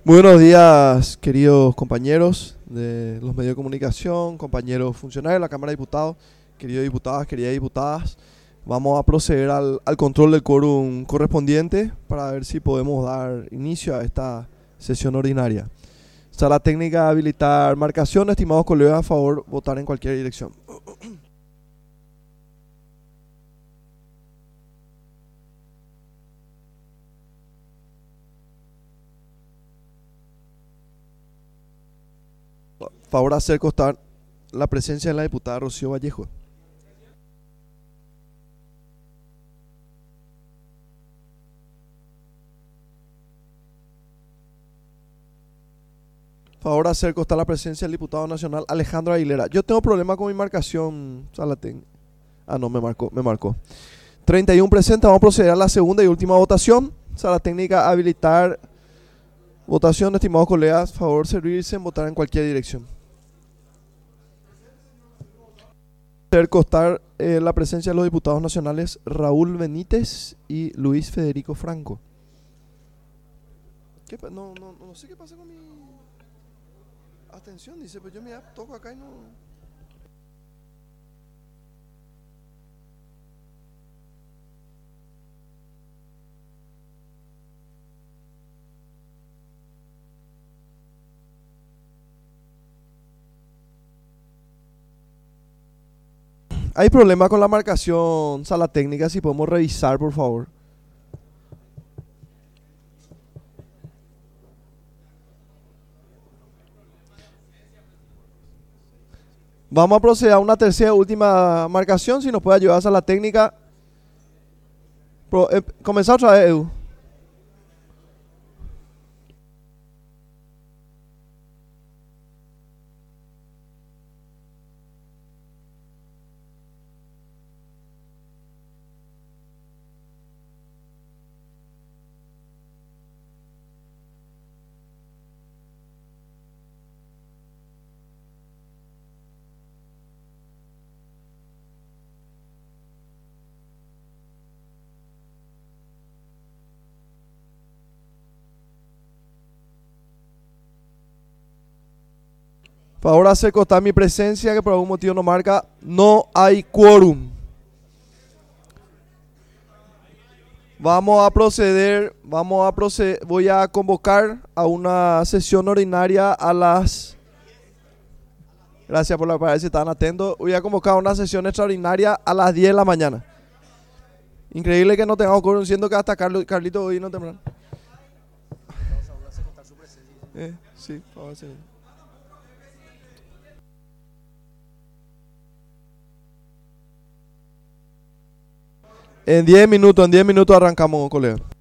Buenos días, queridos compañeros de los medios de comunicación, compañeros funcionarios de la Cámara de Diputados, queridos diputadas, queridas diputadas. Vamos a proceder al control del quórum correspondiente para ver si podemos dar inicio a esta sesión ordinaria. Sala técnica, habilitar marcación. Estimados colegas, a favor, votar en cualquier dirección. Favor hacer constar la presencia de la diputada Rocío Vallejo. Favor hacer constar la presencia del diputado nacional Alejandro Aguilera. Yo tengo problema con mi marcación, Salaten. No, me marcó. 31 presentes, vamos a proceder a la segunda y última votación. Sala técnica, habilitar votación. Estimados colegas, favor servirse en votar en cualquier dirección. Hacer constar la presencia de los diputados nacionales Raúl Benítez y Luis Federico Franco. No sé qué pasa con mi atención, dice, pero yo me toco acá y no. Hay problema con la marcación, sala técnica, si podemos revisar, por favor. Vamos a proceder a una tercera y última marcación, si nos puede ayudar a sala técnica. Comenzar otra vez, Edu. Favor hacer constar mi presencia, que por algún motivo no marca. No hay quórum. Vamos a proceder. Voy a convocar a una sesión ordinaria a las... Gracias por la palabra, si estaban atentos. Voy a convocar a una sesión extraordinaria a las 10 de la mañana. Increíble que no tengamos quórum, siendo que hasta Carlito hoy no temprano. Sí, favor hacer. En 10 minutos arrancamos, colega.